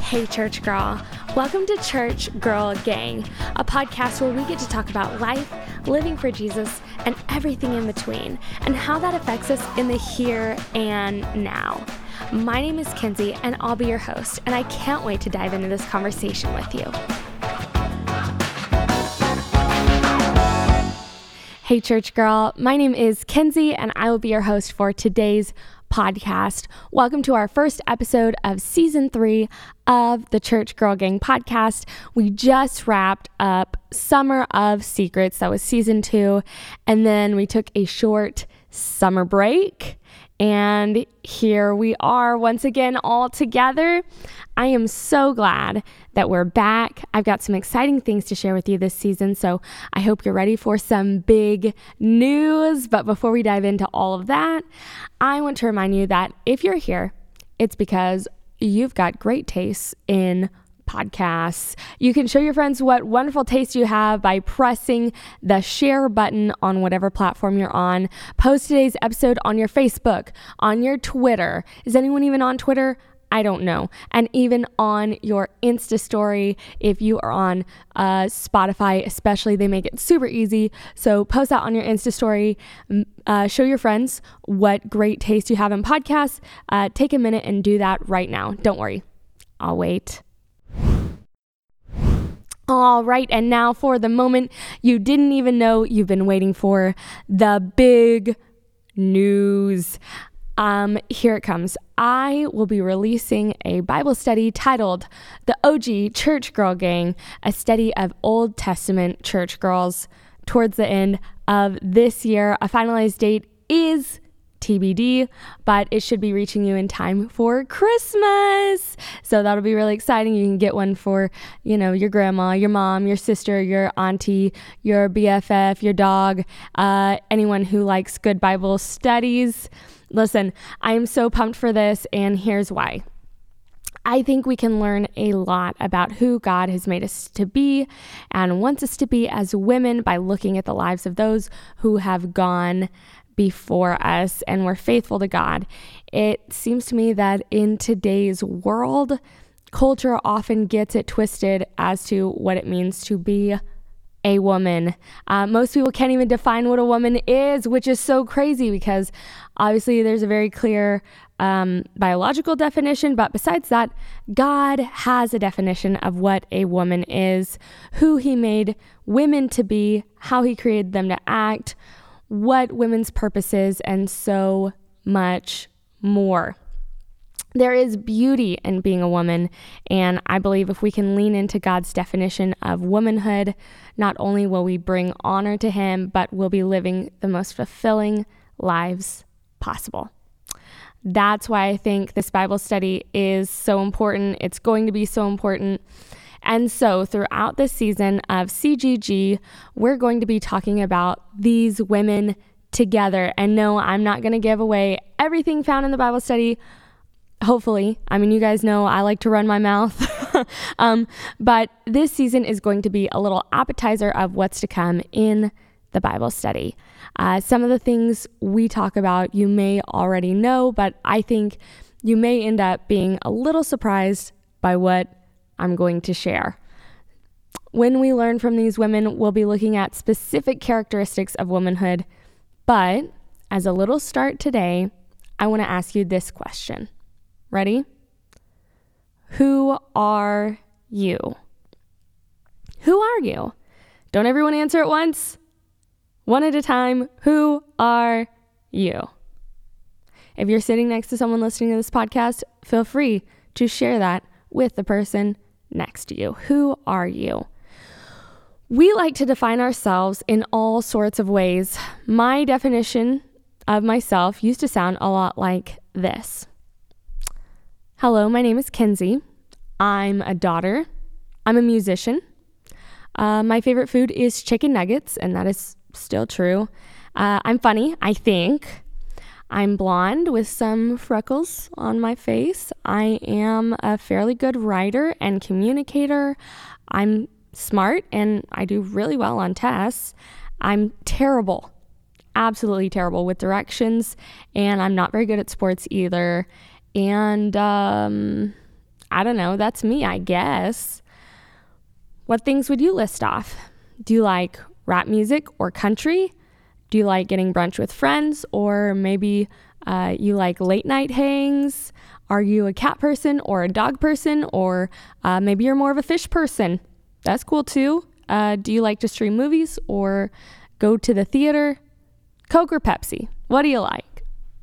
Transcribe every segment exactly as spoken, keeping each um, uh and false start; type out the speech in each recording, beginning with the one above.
Hey Church Girl, welcome to Church Girl Gang, a podcast where we get to talk about life, living for Jesus, and everything in between, and how that affects us in the here and now. My name is Kinsey, and I'll be your host, and I can't wait to dive into this conversation with you. Hey Church Girl, my name is Kinsey, and I will be your host for today's podcast. Welcome to our first episode of season three of the Church Girl Gang podcast. We just wrapped up Summer of Secrets. That was season two. And then we took a short summer break. And here we are once again all together. I am so glad that we're back. I've got some exciting things to share with you this season, so I hope you're ready for some big news. But before we dive into all of that, I want to remind you that if you're here, it's because you've got great tastes in podcasts. You can show your friends what wonderful taste you have by pressing the share button on whatever platform you're on. Post today's episode on your Facebook, on your Twitter. Is anyone even on Twitter? I don't know. And even on your Insta story, if you are on uh, Spotify, especially, they make it super easy. So post that on your Insta story. Uh, show your friends what great taste you have in podcasts. Uh, take a minute and do that right now. Don't worry. I'll wait. All right, and now for the moment you didn't even know you've been waiting for, the big news. Um, here it comes. I will be releasing a Bible study titled The O G Church Girl Gang, a study of Old Testament church girls towards the end of this year. A finalized date is T B D, but it should be reaching you in time for Christmas. So that'll be really exciting. You can get one for, you know, your grandma, your mom, your sister, your auntie, your B F F, your dog, uh, anyone who likes good Bible studies. Listen, I am so pumped for this, and here's why. I think we can learn a lot about who God has made us to be and wants us to be as women by looking at the lives of those who have gone before us and were faithful to God. It seems to me that in today's world, culture often gets it twisted as to what it means to be a woman. Uh, most people can't even define what a woman is, which is so crazy because obviously there's a very clear um, biological definition, but besides that, God has a definition of what a woman is, who he made women to be, how he created them to act, what women's purpose is, and so much more. There is beauty in being a woman, and I believe if we can lean into God's definition of womanhood, not only will we bring honor to him, but we'll be living the most fulfilling lives possible. That's why I think this Bible study is so important. It's going to be so important. And so throughout this season of C G G, we're going to be talking about these women together. And no, I'm not going to give away everything found in the Bible study. Hopefully. I mean, you guys know I like to run my mouth. um, but this season is going to be a little appetizer of what's to come in the Bible study. Uh, some of the things we talk about you may already know, but I think you may end up being a little surprised by what I'm going to share. When we learn from these women, we'll be looking at specific characteristics of womanhood. But as a little start today, I want to ask you this question. Ready? Who are you? Who are you? Don't everyone answer at once. One at a time. Who are you? If you're sitting next to someone listening to this podcast, feel free to share that with the person next to you. Who are you? We like to define ourselves in all sorts of ways. My definition of myself used to sound a lot like this. Hello, my name is Kinsey. I'm a daughter. I'm a musician. Uh, my favorite food is chicken nuggets, and that is still true. Uh, I'm funny, I think. I'm blonde with some freckles on my face. I am a fairly good writer and communicator. I'm smart, and I do really well on tests. I'm terrible, absolutely terrible with directions, and I'm not very good at sports either. And um, I don't know. That's me, I guess. What things would you list off? Do you like rap music or country? Do you like getting brunch with friends? Or maybe uh, you like late night hangs? Are you a cat person or a dog person? Or uh, maybe you're more of a fish person. That's cool too. Uh, do you like to stream movies or go to the theater? Coke or Pepsi? What do you like?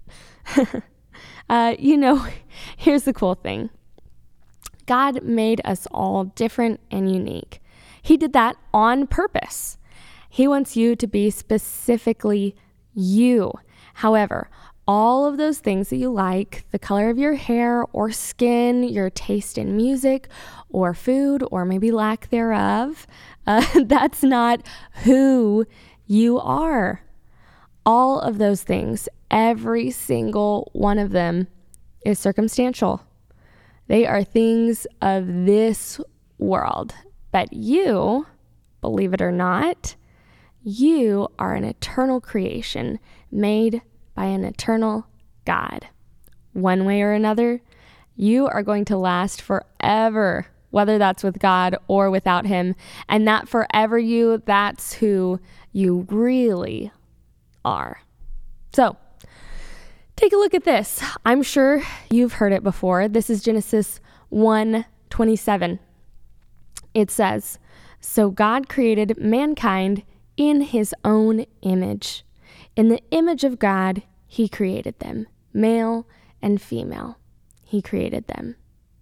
uh, you know, here's the cool thing. God made us all different and unique. He did that on purpose. He wants you to be specifically you. However, all of those things that you like, the color of your hair or skin, your taste in music or food, or maybe lack thereof, uh, that's not who you are. All of those things, every single one of them is circumstantial. They are things of this world. But you, believe it or not, you are an eternal creation made by an eternal God. One way or another, you are going to last forever, whether that's with God or without him. And that forever you, that's who you really are. So, take a look at this. I'm sure you've heard it before. This is Genesis one twenty-seven. It says, "So God created mankind in his own image. In the image of God, he created them. Male and female, he created them."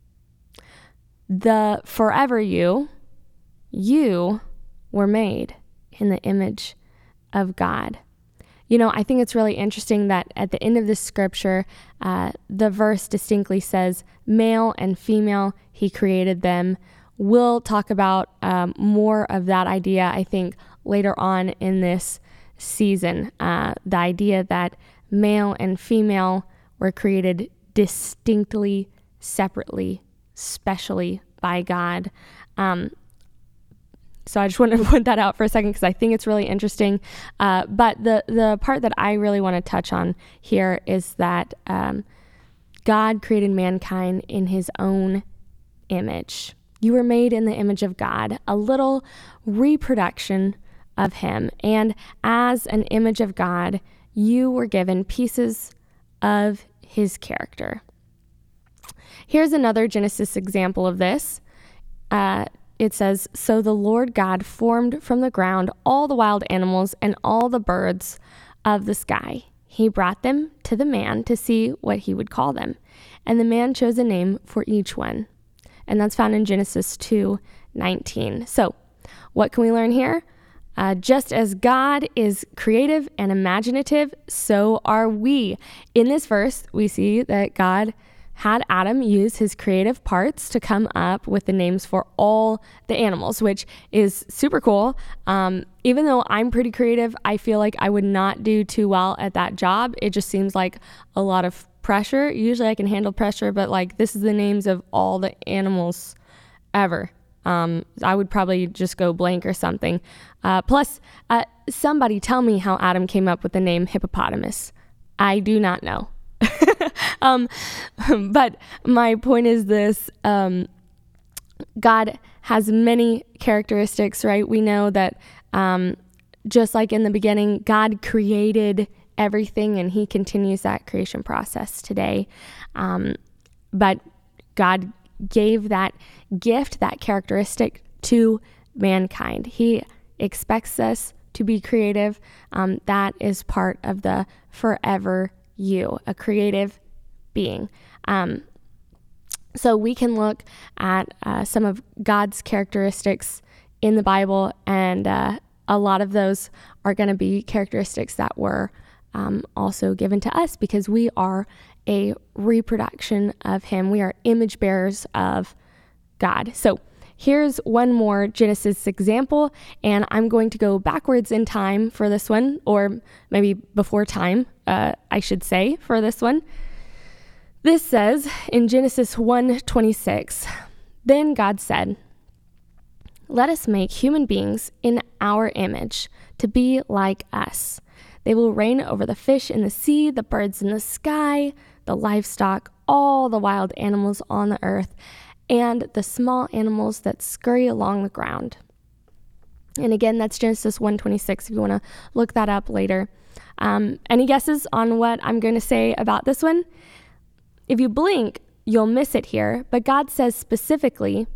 The forever you, you were made in the image of God. You know, I think it's really interesting that at the end of this scripture, uh, the verse distinctly says, male and female, he created them. We'll talk about um, more of that idea, I think, later on in this season. Uh, the idea that male and female were created distinctly, separately, specially by God. Um, So I just want to put that out for a second because I think it's really interesting. Uh, but the, the part that I really want to touch on here is that um, God created mankind in his own image. You were made in the image of God, a little reproduction of him. And as an image of God, you were given pieces of his character. Here's another Genesis example of this. Uh, It says, "So the Lord God formed from the ground all the wild animals and all the birds of the sky. He brought them to the man to see what he would call them. And the man chose a name for each one." And that's found in Genesis two nineteen. So what can we learn here? Uh, just as God is creative and imaginative, so are we. In this verse, we see that God had Adam use his creative parts to come up with the names for all the animals, which is super cool. Um, even though I'm pretty creative, I feel like I would not do too well at that job. It just seems like a lot of pressure. Usually I can handle pressure, but like this is the names of all the animals ever. Um, I would probably just go blank or something. Uh, plus, uh, somebody tell me how Adam came up with the name hippopotamus. I do not know. um, but my point is this, um, God has many characteristics, right? We know that, um, just like in the beginning, God created everything and he continues that creation process today. Um, but God gave that gift, that characteristic to mankind. He expects us to be creative. Um, that is part of the forever you, a creative being. Um, so we can look at uh, some of God's characteristics in the Bible, and uh, a lot of those are going to be characteristics that were um, also given to us because we are a reproduction of him. We are image bearers of God. So here's one more Genesis example, and I'm going to go backwards in time for this one, or maybe before time, uh, I should say, for this one. This says in Genesis one twenty-six, "Then God said, 'Let us make human beings in our image to be like us. They will reign over the fish in the sea, the birds in the sky, the livestock, all the wild animals on the earth, and the small animals that scurry along the ground. And again, that's Genesis one twenty-six if you want to look that up later. Um, any guesses on what I'm going to say about this one? If you blink, you'll miss it here, but God says specifically,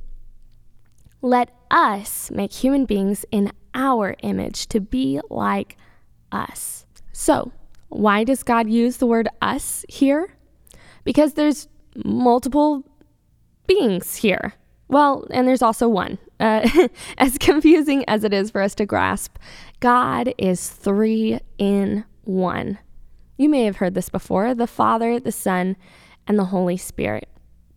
let us make human beings in our image to be like us. So, why does God use the word us here? Because there's multiple beings here. Well, and there's also one. Uh, as confusing as it is for us to grasp, God is three in one. You may have heard this before, the Father, the Son, and the Holy Spirit.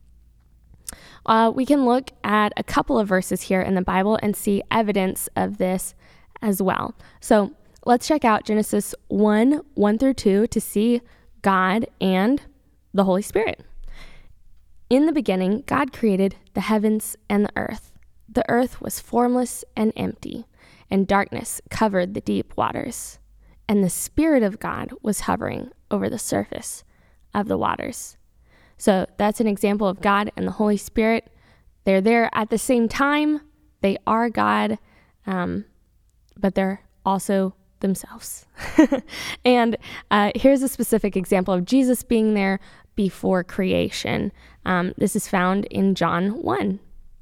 Uh, we can look at a couple of verses here in the Bible and see evidence of this as well. So let's check out Genesis one, one through two to see God and the Holy Spirit. In the beginning, God created the heavens and the earth. The earth was formless and empty, and darkness covered the deep waters. And the Spirit of God was hovering over the surface of the waters. So that's an example of God and the Holy Spirit. They're there at the same time. They are God, um, but they're also themselves. And uh, here's a specific example of Jesus being there before creation. Um, this is found in John one.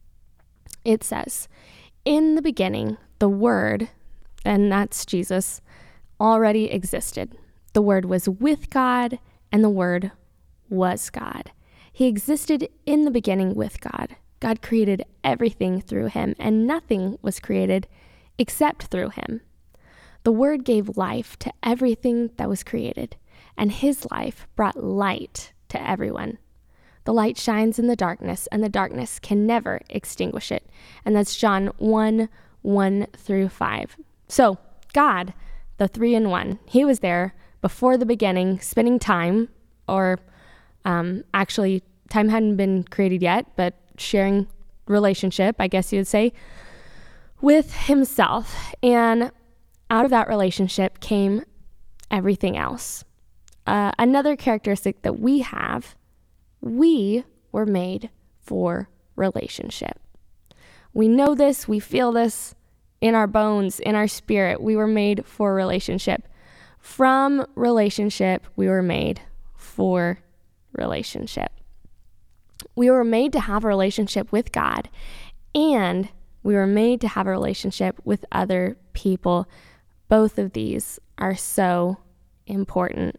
It says, in the beginning, the Word, and that's Jesus, already existed. The Word was with God, and the Word was God. He existed in the beginning with God. God created everything through him, and nothing was created except through him. The Word gave life to everything that was created, and his life brought light to everyone. The light shines in the darkness, and the darkness can never extinguish it. And that's John one, one through five. So God, the three in one, he was there before the beginning, spending time, or um, actually time hadn't been created yet, but sharing relationship, I guess you would say, with himself. And out of that relationship came everything else. Uh, another characteristic that we have, we were made for relationship. We know this, we feel this in our bones, in our spirit. We were made for relationship. From relationship, we were made for relationship. We were made to have a relationship with God, and we were made to have a relationship with other people. Both of these are so important.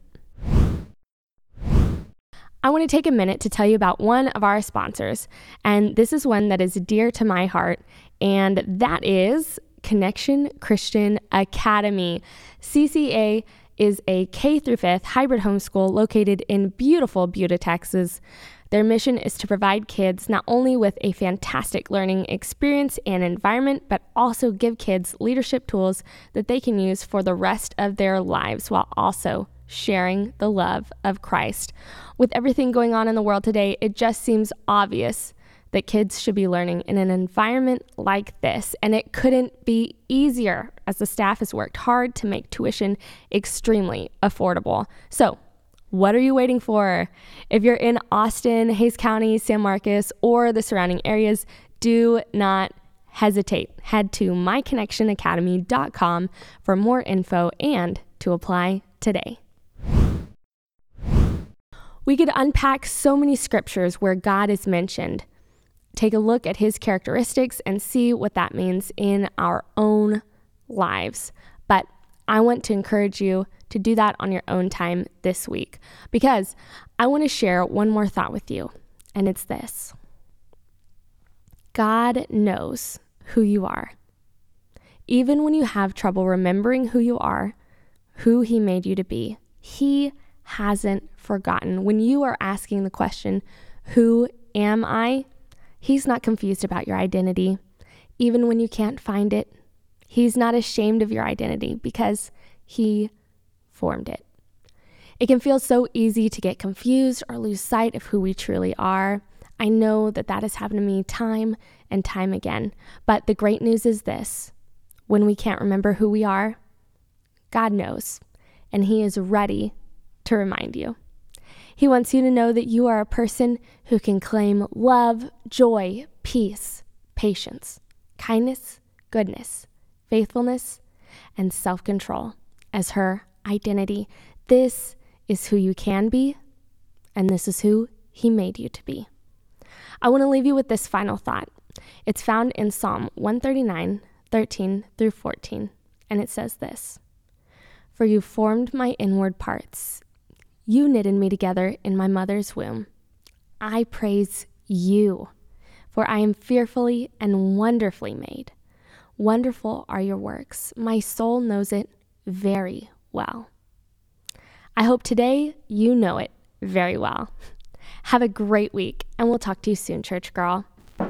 I want to take a minute to tell you about one of our sponsors, and this is one that is dear to my heart, and that is Connection Christian Academy. C C A is a K through fifth hybrid homeschool located in beautiful Buda, Texas. Their mission is to provide kids not only with a fantastic learning experience and environment, but also give kids leadership tools that they can use for the rest of their lives while also sharing the love of Christ. With everything going on in the world today, it just seems obvious that kids should be learning in an environment like this, and it couldn't be easier as the staff has worked hard to make tuition extremely affordable. So, what are you waiting for? If you're in Austin, Hays County, San Marcos, or the surrounding areas, do not hesitate. Head to my connection academy dot com for more info and to apply today. We could unpack so many scriptures where God is mentioned. Take a look at his characteristics and see what that means in our own lives. But I want to encourage you to do that on your own time this week, because I want to share one more thought with you, and it's this. God knows who you are. Even when you have trouble remembering who you are, who he made you to be, he hasn't forgotten. When you are asking the question, who am I? He's not confused about your identity. Even when you can't find it, he's not ashamed of your identity because he formed it. It can feel so easy to get confused or lose sight of who we truly are. I know that that has happened to me time and time again. But the great news is this: when we can't remember who we are, God knows, and he is ready to remind you. He wants you to know that you are a person who can claim love, joy, peace, patience, kindness, goodness, faithfulness, and self-control as her identity. This is who you can be, and this is who he made you to be. I want to leave you with this final thought. It's found in Psalm one thirty-nine, thirteen through fourteen, and it says this: "For you formed my inward parts. You knitted me together in my mother's womb. I praise you, for I am fearfully and wonderfully made. Wonderful are your works. My soul knows it very well." I hope today you know it very well. Have a great week, and we'll talk to you soon, church girl.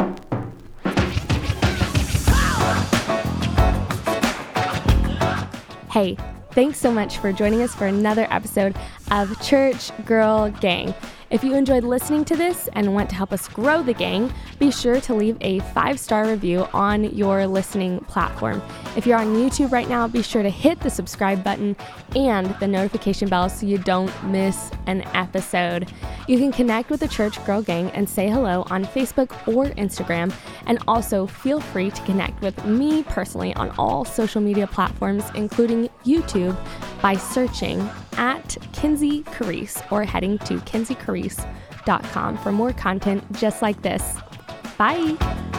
Hey, thanks so much for joining us for another episode of Church Girl Gang. If you enjoyed listening to this and want to help us grow the gang, be sure to leave a five-star review on your listening platform. If you're on YouTube right now, be sure to hit the subscribe button and the notification bell so you don't miss an episode. You can connect with the Church Girl Gang and say hello on Facebook or Instagram, and also feel free to connect with me personally on all social media platforms, including YouTube, by searching at Kinsey Carisse or heading to kinsey carisse dot com for more content just like this. Bye!